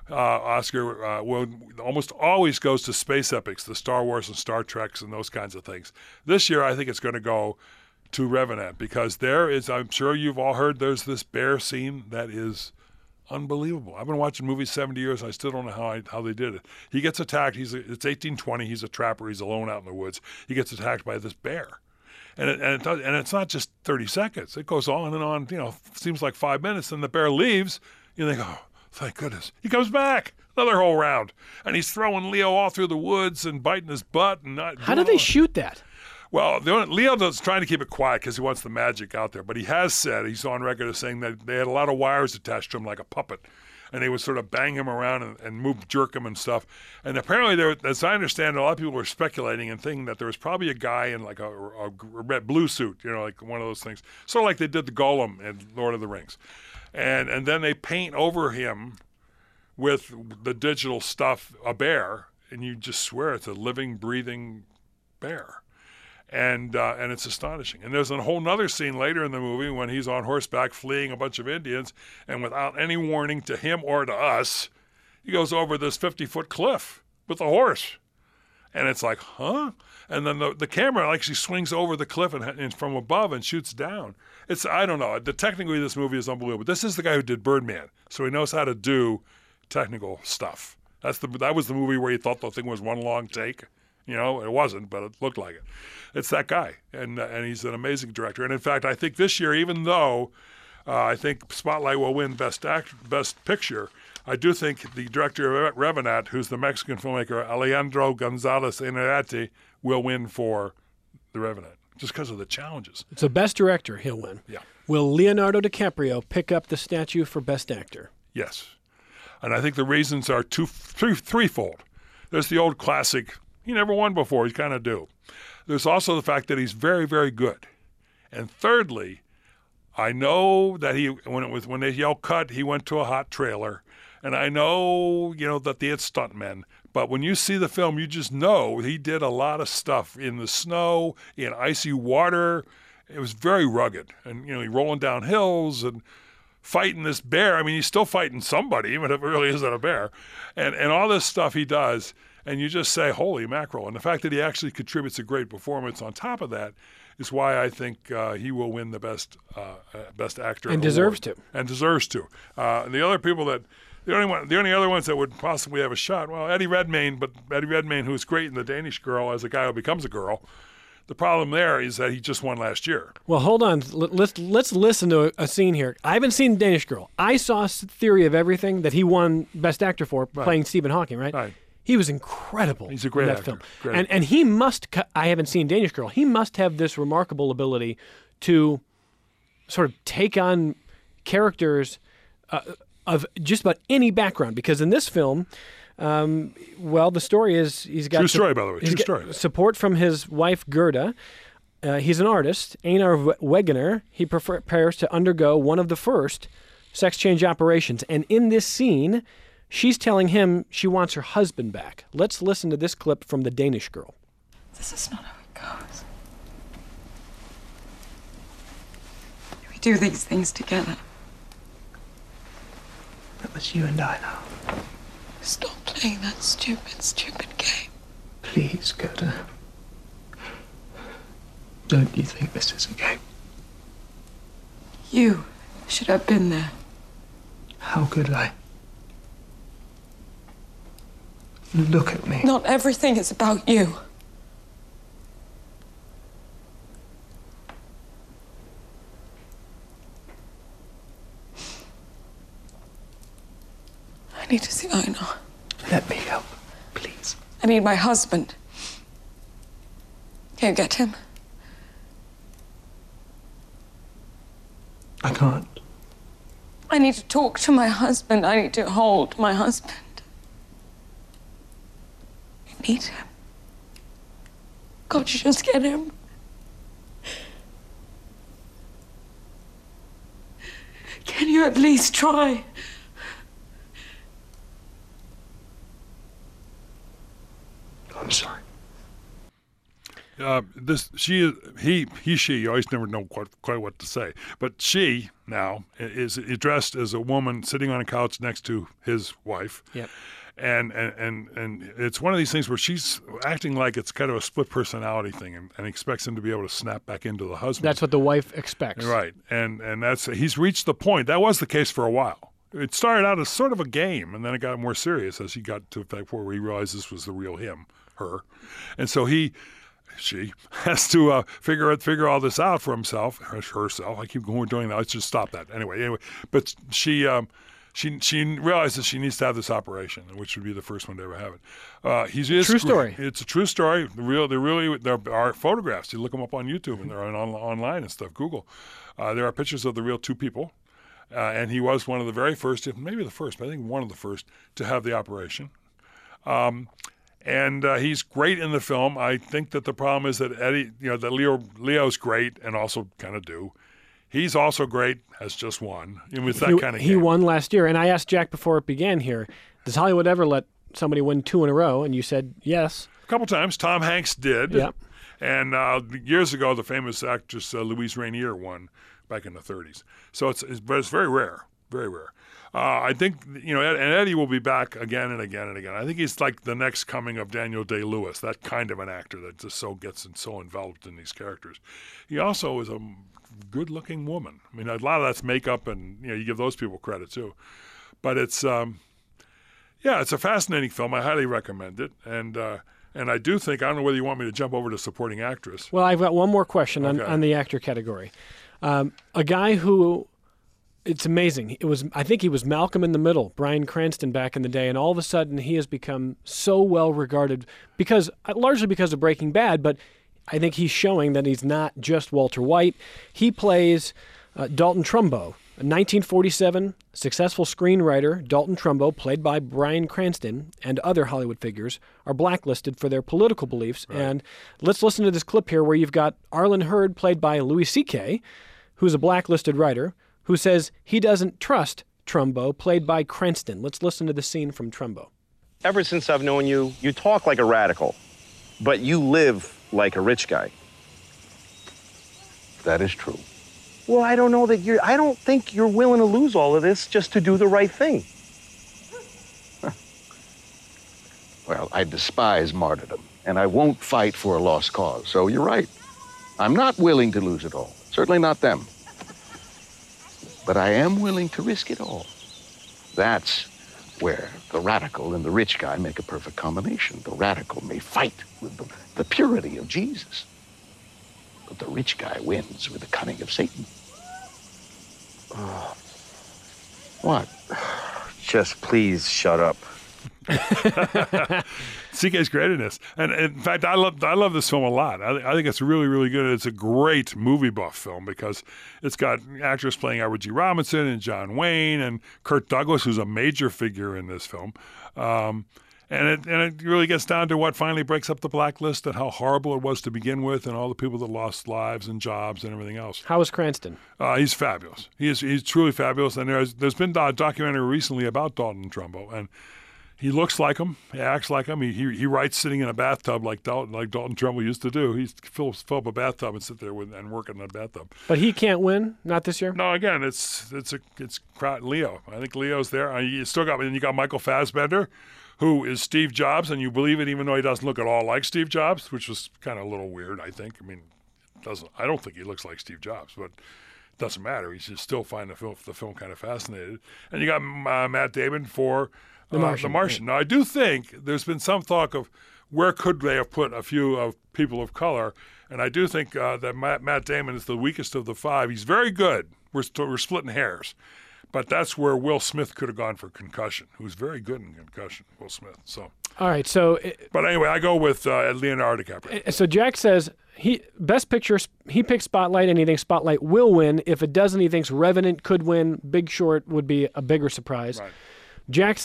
Oscar will almost always goes to space epics, the Star Wars and Star Treks and those kinds of things. This year, I think it's going to go to Revenant because there is, I'm sure you've all heard, there's this bear scene that is unbelievable. I've been watching movies 70 years. I still don't know how they did it. He gets attacked. It's 1820. He's a trapper. He's alone out in the woods. He gets attacked by this bear. And it's not just 30 seconds. It goes on and on, seems like 5 minutes. And the bear leaves. You think, oh, thank goodness. He comes back another whole round. And he's throwing Leo all through the woods and biting his butt. And how do they shoot that? Well, Leo is trying to keep it quiet because he wants the magic out there. But he has said, he's on record as saying that they had a lot of wires attached to him like a puppet. And they would sort of bang him around and jerk him and stuff. And apparently, as I understand it, a lot of people were speculating and thinking that there was probably a guy in like a red blue suit, like one of those things. Sort of like they did the Gollum in Lord of the Rings. And then they paint over him with the digital stuff a bear, and you just swear it's a living, breathing bear. And it's astonishing. And there's a whole other scene later in the movie when he's on horseback fleeing a bunch of Indians, and without any warning to him or to us, he goes over this 50-foot cliff with a horse. And it's like, huh? And then the camera actually swings over the cliff and from above and shoots down. I don't know. Technically, this movie is unbelievable. This is the guy who did Birdman, so he knows how to do technical stuff. That was the movie where he thought the thing was one long take. It wasn't, but it looked like it. It's that guy, and he's an amazing director. And in fact, I think this year, even though I think Spotlight will win Best Picture, I do think the director of Revenant, who's the Mexican filmmaker Alejandro González Iñárritu, will win for The Revenant, just because of the challenges. So Best Director, he'll win. Yeah. Will Leonardo DiCaprio pick up the statue for Best Actor? Yes. And I think the reasons are threefold. There's the old classic, he never won before, he's kind of due. There's also the fact that he's very, very good. And thirdly, I know that when they yelled cut, he went to a hot trailer. And I know, that they had stuntmen. But when you see the film, you just know he did a lot of stuff in the snow, in icy water. It was very rugged. And, he rolling down hills and fighting this bear. I mean, he's still fighting somebody, even if it really isn't a bear. And all this stuff he does. And you just say, holy mackerel. And the fact that he actually contributes a great performance on top of that is why I think he will win the Best Actor and deserves to. And deserves to. The other people the only other ones that would possibly have a shot, well, Eddie Redmayne, who's great in The Danish Girl as a guy who becomes a girl. The problem there is that he just won last year. Well, hold on. Let's listen to a scene here. I haven't seen Danish Girl. I saw Theory of Everything that he won Best Actor for, playing Stephen Hawking, right? Right. He was incredible. He's a great in that actor. film. Great. And he must, I haven't seen Danish Girl, he must have this remarkable ability to sort of take on characters of just about any background. Because in this film, the story is he's got... True story, by the way. True story. Support from his wife, Gerda. He's an artist, Einar Wegener. He prepares to undergo one of the first sex change operations. And in this scene... she's telling him she wants her husband back. Let's listen to this clip from The Danish Girl. This is not how it goes. We do these things together. That was you and I now. Stop playing that stupid game. Please, Gerda. Don't you think this is a game? You should have been there. How could I? Look at me. Not everything is about you. I need to see Einar. Let me help, please. I need my husband. Can you get him? I can't. I need to talk to my husband. I need to hold my husband. meet him? Can't you just get him? Can you at least try? I'm sorry. She, you always never know quite what to say. But she now is dressed as a woman sitting on a couch next to his wife. Yep. And it's one of these things where she's acting like it's kind of a split personality thing and expects him to be able to snap back into the husband. That's what the wife expects. Right. And he's reached the point. That was the case for a while. It started out as sort of a game, and then it got more serious as he got to the point where he realized this was the real her. And so she has to figure all this out for herself. I keep doing that. Let's just stop that. Anyway, but she realizes she needs to have this operation, which would be the first one to ever have it. True story. It's a true story. There are photographs. You look them up on YouTube and they're online and stuff. Google. There are pictures of the real two people, and he was one of the very first, if maybe the first, but I think one of the first to have the operation. And he's great in the film. I think that the problem is that Leo's great and also kind of do. He's also great, has just won. It's that kind of game. He won last year. And I asked Jack before it began here, does Hollywood ever let somebody win 2 in a row? And you said yes. A couple times. Tom Hanks did. Yep. And years ago, the famous actress Louise Rainier won back in the 30s. So it's very rare, very rare. I think, and Eddie will be back again and again and again. I think he's like the next coming of Daniel Day-Lewis, that kind of an actor that just gets so enveloped in these characters. He also is a good-looking woman. I mean, a lot of that's makeup, and you give those people credit too. But it's it's a fascinating film. I highly recommend it, and I do think, I don't know whether you want me to jump over to supporting actress. Well, I've got one more question on the actor category. A guy who, it's amazing. I think he was Malcolm in the Middle, Bryan Cranston back in the day, and all of a sudden he has become so well regarded largely because of Breaking Bad, but I think he's showing that he's not just Walter White. He plays Dalton Trumbo, a 1947 successful screenwriter. Dalton Trumbo, played by Bryan Cranston, and other Hollywood figures are blacklisted for their political beliefs. Right. And let's listen to this clip here where you've got Arlen Hurd, played by Louis C.K., who's a blacklisted writer, who says he doesn't trust Trumbo, played by Cranston. Let's listen to the scene from Trumbo. Ever since I've known you, you talk like a radical, but you live like a rich guy. That is true. Well, I don't think you're willing to lose all of this just to do the right thing. Well, I despise martyrdom, and I won't fight for a lost cause. So you're right. I'm not willing to lose it all. Certainly not them. But I am willing to risk it all. That's where the radical and the rich guy make a perfect combination. The radical may fight with the purity of Jesus, but the rich guy wins with the cunning of Satan. What? Just please shut up. CK's great in this, and in fact, I love this film a lot. I think it's really, really good. It's a great movie buff film because it's got actors playing Edward G. Robinson and John Wayne and Kirk Douglas, who's a major figure in this film. And it really gets down to what finally breaks up the blacklist and how horrible it was to begin with, and all the people that lost lives and jobs and everything else. How is Cranston? He's fabulous. He's truly fabulous. And there's been a documentary recently about Dalton Trumbo, and he looks like him. He acts like him. He writes sitting in a bathtub like Dalton Trumbo used to do. He fill up a bathtub and sit there and work in that bathtub. But he can't win, not this year. No, again, it's Leo. I think Leo's there. You got Michael Fassbender, who is Steve Jobs, and you believe it even though he doesn't look at all like Steve Jobs, which was kind of a little weird, I think. I mean, I don't think he looks like Steve Jobs, but it doesn't matter. You should still find the film kind of fascinating. And you got Matt Damon for The Martian. Right. Now, I do think there's been some talk of where could they have put a few of people of color, and I do think that Matt Damon is the weakest of the five. He's very good. We're splitting hairs. But that's where Will Smith could have gone for Concussion, who's very good in Concussion, Will Smith. So. All right, so. But anyway, I go with Leonardo DiCaprio. So Jack says Best Picture, he picks Spotlight, and he thinks Spotlight will win. If it doesn't, he thinks Revenant could win. Big Short would be a bigger surprise. Right. Jack says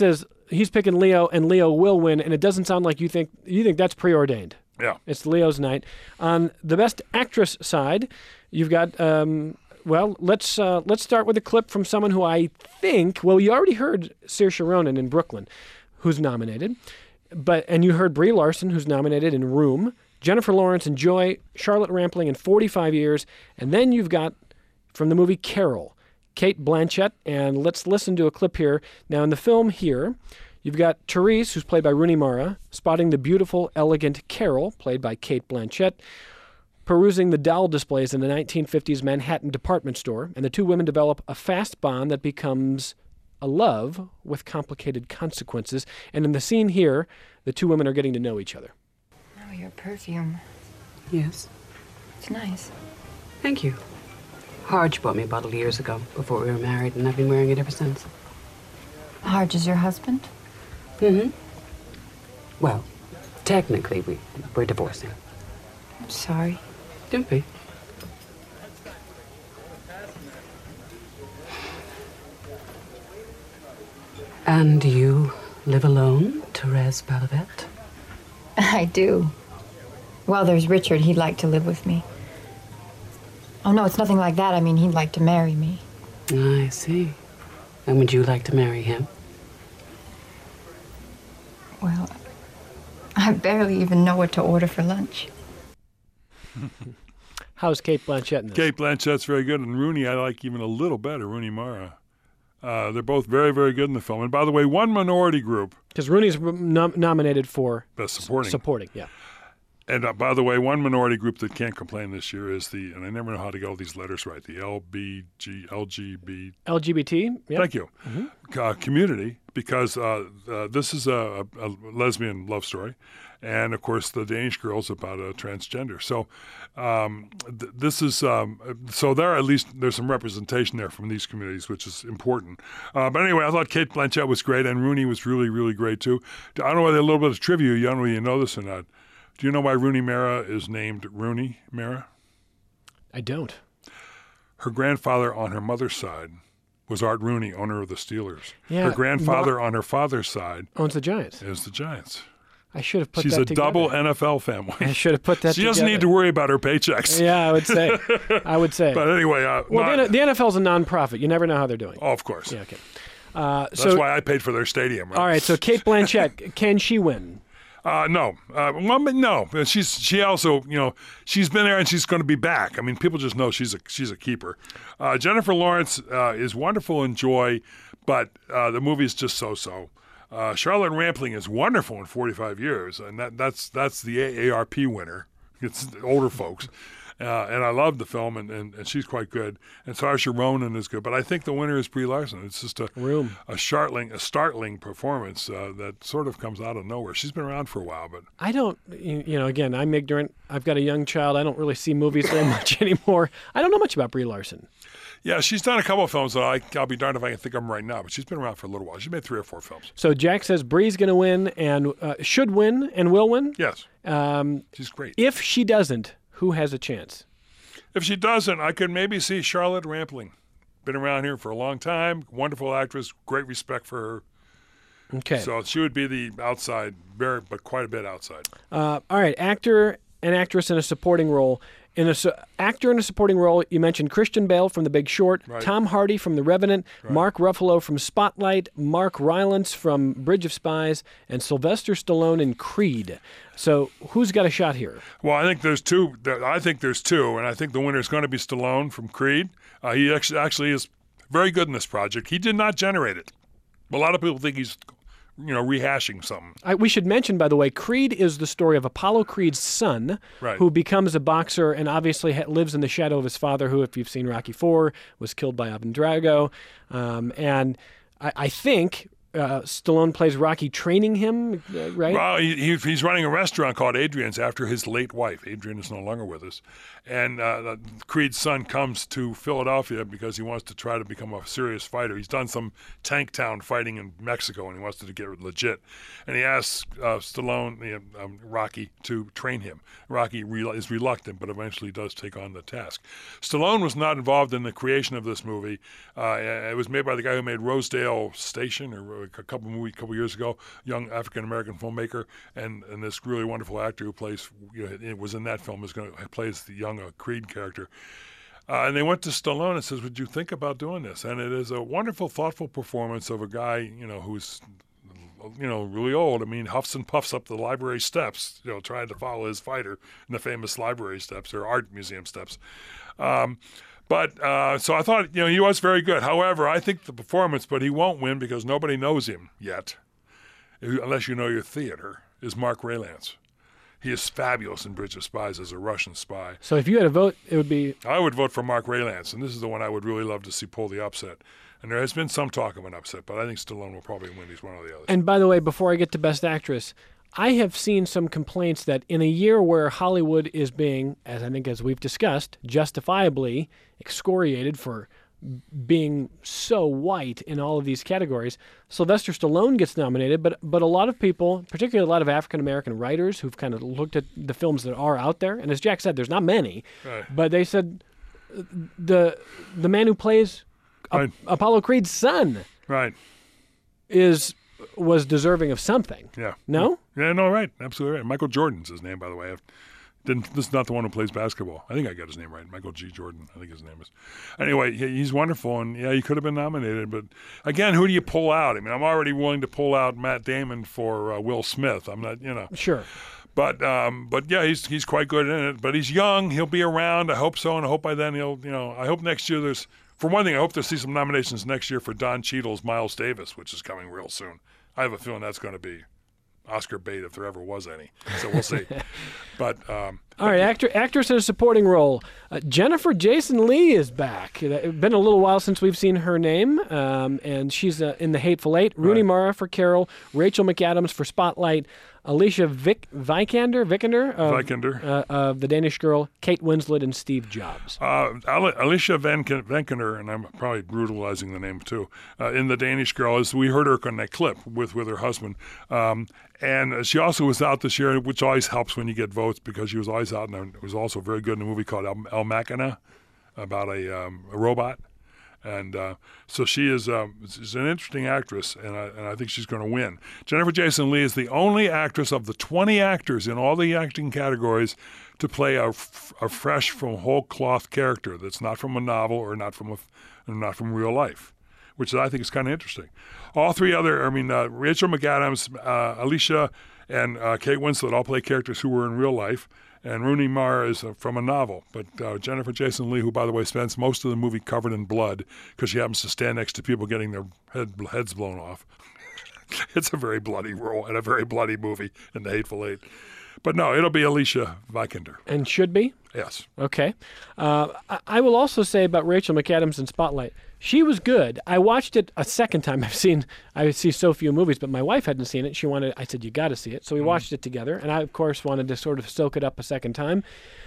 he's picking Leo, and Leo will win, and it doesn't sound like you think that's preordained. Yeah. It's Leo's night. On the Best Actress side, you've got, let's start with a clip from someone who I think, you already heard Saoirse Ronan in Brooklyn, who's nominated, and you heard Brie Larson, who's nominated in Room, Jennifer Lawrence in Joy, Charlotte Rampling in 45 Years, and then you've got, from the movie Carol, Cate Blanchett, and let's listen to a clip here. Now, in the film here, you've got Therese, who's played by Rooney Mara, spotting the beautiful, elegant Carol, played by Cate Blanchett, perusing the doll displays in the 1950s Manhattan department store, and the two women develop a fast bond that becomes a love with complicated consequences. And in the scene here, the two women are getting to know each other. Oh, your perfume. Yes. It's nice. Thank you. Harge bought me a bottle years ago, before we were married, and I've been wearing it ever since. Harge is your husband? Mm-hmm. Well, technically, we're divorcing. I'm sorry. Don't be. And you live alone, Therese Balavet? I do. Well, there's Richard. He'd like to live with me. Oh, no, it's nothing like that. I mean, he'd like to marry me. I see. And would you like to marry him? Well, I barely even know what to order for lunch. How's Cate Blanchett in this? Cate Blanchett's very good, and Rooney I like even a little better, Rooney Mara. They're both very, very good in the film. And by the way, one minority group. Because Rooney's nominated for Best Supporting. Supporting, yeah. And by the way, one minority group that can't complain this year is and I never know how to get all these letters right, the LGBT. Yep. Thank you. Mm-hmm. Community, because this is a lesbian love story. And, of course, the Danish Girl's about a transgender. So this is so there's some representation there from these communities, which is important. But anyway, I thought Cate Blanchett was great, and Rooney was really, really great, too. I don't know whether a little bit of trivia, I don't know whether you know this or not. Do you know why Rooney Mara is named Rooney Mara? I don't. Her grandfather on her mother's side was Art Rooney, owner of the Steelers. Yeah, her grandfather on her father's side owns the Giants. Is the Giants. I should have put She's that together. She's a double NFL family. I should have put that She together. doesn't need to worry about her paychecks. Yeah, I would say. But anyway. The NFL's a nonprofit. You never know how they're doing. Oh, of course. Yeah, okay. That's why I paid for their stadium. Right? All right, so Cate Blanchett, can she win? No. No. She also, she's been there and she's going to be back. I mean, people just know she's a keeper. Jennifer Lawrence is wonderful in Joy, but the movie is just so-so. Charlotte Rampling is wonderful in 45 Years, and that's the AARP winner. It's older folks. And I love the film, and she's quite good. And Saoirse Ronan is good. But I think the winner is Brie Larson. It's just a startling performance that sort of comes out of nowhere. She's been around for a while, but I don't, again, I'm ignorant. I've got a young child. I don't really see movies very much anymore. I don't know much about Brie Larson. Yeah, she's done a couple of films that I'll be darned if I can think of them right now, but she's been around for a little while. She's made 3 or 4 films. So Jack says Brie's going to win and should win and will win? Yes. She's great. If she doesn't, who has a chance? If she doesn't, I could maybe see Charlotte Rampling. Been around here for a long time. Wonderful actress. Great respect for her. Okay. So she would be the outside, but quite a bit outside. All right. Actor and actress in a supporting role. Actor in a supporting role, you mentioned Christian Bale from The Big Short, right. Tom Hardy from The Revenant, right. Mark Ruffalo from Spotlight, Mark Rylance from Bridge of Spies, and Sylvester Stallone in Creed. So who's got a shot here? Well, I think there's two. I think there's 2, and I think the winner is going to be Stallone from Creed. He actually is very good in this project. He did not generate it. A lot of people think he's rehashing something. We should mention, by the way, Creed is the story of Apollo Creed's son, right. who becomes a boxer and obviously lives in the shadow of his father, who, if you've seen Rocky IV, was killed by Ivan Drago. And I think Stallone plays Rocky training him, right? Well, he's running a restaurant called Adrian's after his late wife. Adrian is no longer with us. And Creed's son comes to Philadelphia because he wants to try to become a serious fighter. He's done some tank town fighting in Mexico, and he wants to get legit. And he asks Stallone, Rocky, to train him. Rocky is reluctant, but eventually does take on the task. Stallone was not involved in the creation of this movie. It was made by the guy who made Rosedale Station, or a couple years ago, young African-American filmmaker, and this really wonderful actor who plays, it was in that film, plays the young Creed character. And they went to Stallone and says, would you think about doing this? And it is a wonderful, thoughtful performance of a guy, who's, really old. I mean, huffs and puffs up the library steps, trying to follow his fighter in the famous library steps or art museum steps. So I thought, he was very good. However, I think the performance, but he won't win because nobody knows him yet, unless you know your theater, is Mark Rylance. He is fabulous in Bridge of Spies as a Russian spy. So if you had a vote, it would be... I would vote for Mark Rylance, and this is the one I would really love to see pull the upset. And there has been some talk of an upset, but I think Stallone will probably win. He's one of the others. And by the way, before I get to Best Actress, I have seen some complaints that in a year where Hollywood is being, as we've discussed, justifiably excoriated for being so white in all of these categories, Sylvester Stallone gets nominated, but a lot of people, particularly a lot of African-American writers who've kind of looked at the films that are out there, and as Jack said, there's not many, right. But they said the man who plays right. Apollo Creed's son right. was deserving of something. Yeah. No? Yeah, no, right. Absolutely right. Michael Jordan's his name, by the way. This is not the one who plays basketball. I think I got his name right. Michael G. Jordan, I think his name is. Anyway, he's wonderful, and yeah, he could have been nominated. But again, who do you pull out? I mean, I'm already willing to pull out Matt Damon for Will Smith. I'm not, Sure. But yeah, he's quite good in it. But he's young. He'll be around. I hope so, and I hope by then he'll, I hope next year there's. For one thing, I hope to see some nominations next year for Don Cheadle's Miles Davis, which is coming real soon. I have a feeling that's going to be Oscar bait if there ever was any. So we'll see. But all right, actress in a supporting role. Jennifer Jason Leigh is back. It's been a little while since we've seen her name, and she's in The Hateful Eight. Rooney Mara for Carol, Rachel McAdams for Spotlight, Alicia Vikander of The Danish Girl, Kate Winslet, and Steve Jobs. Alicia Vikander, and I'm probably brutalizing the name too, in The Danish Girl, as we heard her on that clip with her husband. And she also was out this year, which always helps when you get votes, because she was always out, and it was also very good in a movie called El Machina about a robot. And so she's an interesting actress, and I think she's going to win. Jennifer Jason Leigh is the only actress of the 20 actors in all the acting categories to play a fresh, from whole cloth character that's not from a novel or not from real life, which I think is kind of interesting. All three other, Rachel McAdams, Alicia, and Kate Winslet all play characters who were in real life. And Rooney Mara is from a novel. But Jennifer Jason Leigh, who, by the way, spends most of the movie covered in blood because she happens to stand next to people getting their heads blown off. It's a very bloody role and a very bloody movie in The Hateful Eight. But no, it'll be Alicia Vikander. And should be? Yes. Okay. I will also say about Rachel McAdams in Spotlight, she was good. I watched it a second time. I see so few movies, but my wife hadn't seen it. I said, you got to see it. So we watched it together, and I, of course, wanted to sort of soak it up a second time.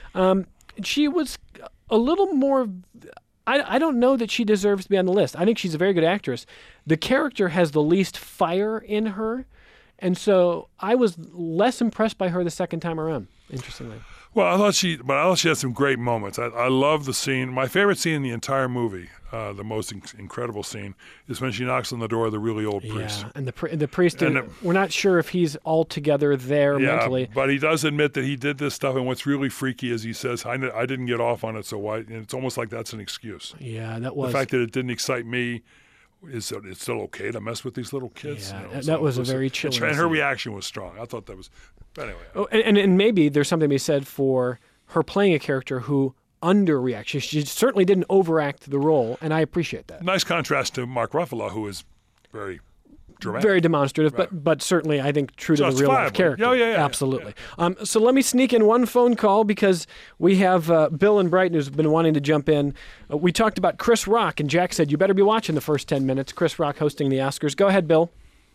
She was a little more... I don't know that she deserves to be on the list. I think she's a very good actress. The character has the least fire in her, and so I was less impressed by her the second time around, interestingly. Well, I thought she had some great moments. I love the scene. My favorite scene in the entire movie, the most incredible scene, is when she knocks on the door of the really old priest. Yeah, and the priest, we're not sure if he's altogether there mentally. But he does admit that he did this stuff, and what's really freaky is he says, I didn't get off on it, so why? And it's almost like that's an excuse. Yeah, that was. The fact that it didn't excite me, is it's still okay to mess with these little kids? Yeah, that was a very chilling And her scene. reaction was strong. I thought that was... Anyway. Oh, and maybe there's something to be said for her playing a character who underreacts. She certainly didn't overact the role, and I appreciate that. Nice contrast to Mark Ruffalo, who is very dramatic. Very demonstrative, but certainly I think true to the real life character. Yeah, absolutely. Yeah. So let me sneak in one phone call because we have Bill in Brighton who's been wanting to jump in. We talked about Chris Rock, and Jack said you better be watching the first 10 minutes. Chris Rock hosting the Oscars. Go ahead, Bill.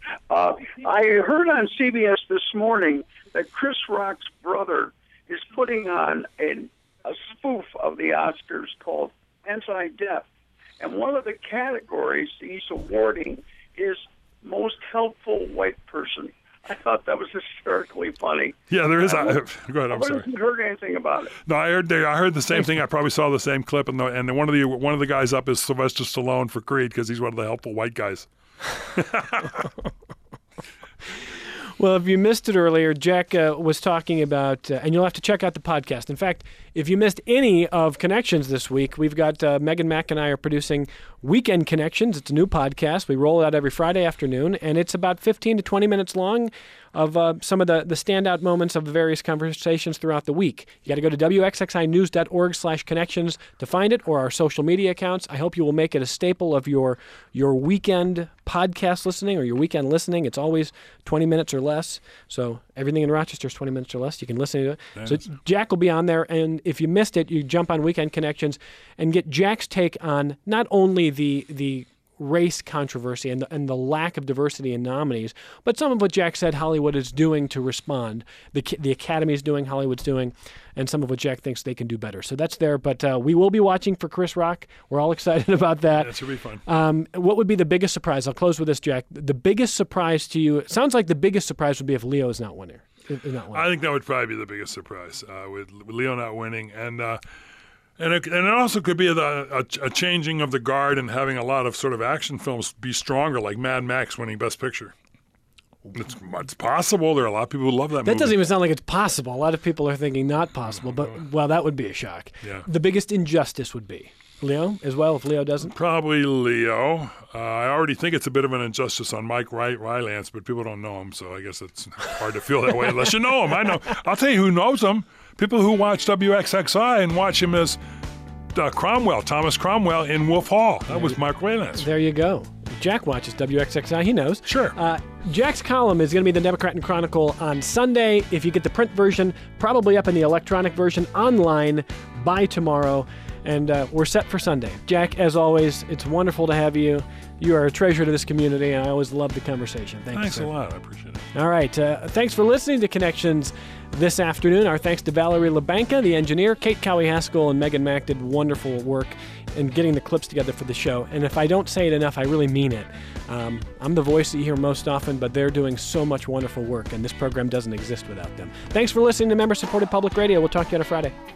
I heard on CBS this morning that Chris Rock's brother is putting on a spoof of the Oscars called Anti-Death. And one of the categories he's awarding is Most Helpful White Person. I thought that was hysterically funny. Yeah, there is. Go ahead. I'm sorry. I haven't heard anything about it. No, I heard the same thing. I probably saw the same clip, and one of the guys up is Sylvester Stallone for Creed because he's one of the helpful white guys. Well, if you missed it earlier, Jack was talking about, and you'll have to check out the podcast. In fact, if you missed any of Connections this week, we've got Megan Mack and I are producing Weekend Connections. It's a new podcast. We roll it out every Friday afternoon, and it's about 15 to 20 minutes long of some of the standout moments of the various conversations throughout the week. You got to go to wxxinews.org/connections to find it, or our social media accounts. I hope you will make it a staple of your weekend podcast listening or your weekend listening. It's always 20 minutes or less. So everything in Rochester is 20 minutes or less. You can listen to it. Nice. So Jack will be on there, and if you missed it, you jump on Weekend Connections and get Jack's take on not only the race controversy and the lack of diversity in nominees, but some of what Jack said Hollywood is doing to respond. The Academy is doing, Hollywood's doing, and some of what Jack thinks they can do better. So that's there, but we will be watching for Chris Rock. We're all excited about that. That should be fun. What would be the biggest surprise? I'll close with this, Jack. The biggest surprise to you, it sounds like the biggest surprise would be if Leo is not winning. I think that would probably be the biggest surprise, with Leo not winning. And it also could be a changing of the guard and having a lot of sort of action films be stronger, like Mad Max winning Best Picture. It's possible. There are a lot of people who love that movie. That doesn't even sound like it's possible. A lot of people are thinking not possible, but, well, that would be a shock. Yeah. The biggest injustice would be Leo as well, if Leo doesn't? Probably Leo. I already think it's a bit of an injustice on Mike Rylance, but people don't know him, so I guess it's hard to feel that way unless you know him. I know. I'll tell you who knows him. People who watch WXXI and watch him as Thomas Cromwell in Wolf Hall. That was Mike Rylance. There you go. Jack watches WXXI. He knows. Sure. Jack's column is going to be the Democrat and Chronicle on Sunday. If you get the print version, probably up in the electronic version online by tomorrow. And we're set for Sunday. Jack, as always, it's wonderful to have you. You are a treasure to this community, and I always love the conversation. Thanks a lot. I appreciate it. All right. Thanks for listening to Connections this afternoon. Our thanks to Valerie LaBanca, the engineer. Kate Cowie-Haskell and Megan Mack did wonderful work in getting the clips together for the show. And if I don't say it enough, I really mean it. I'm the voice that you hear most often, but they're doing so much wonderful work, and this program doesn't exist without them. Thanks for listening to member-supported public radio. We'll talk to you on a Friday.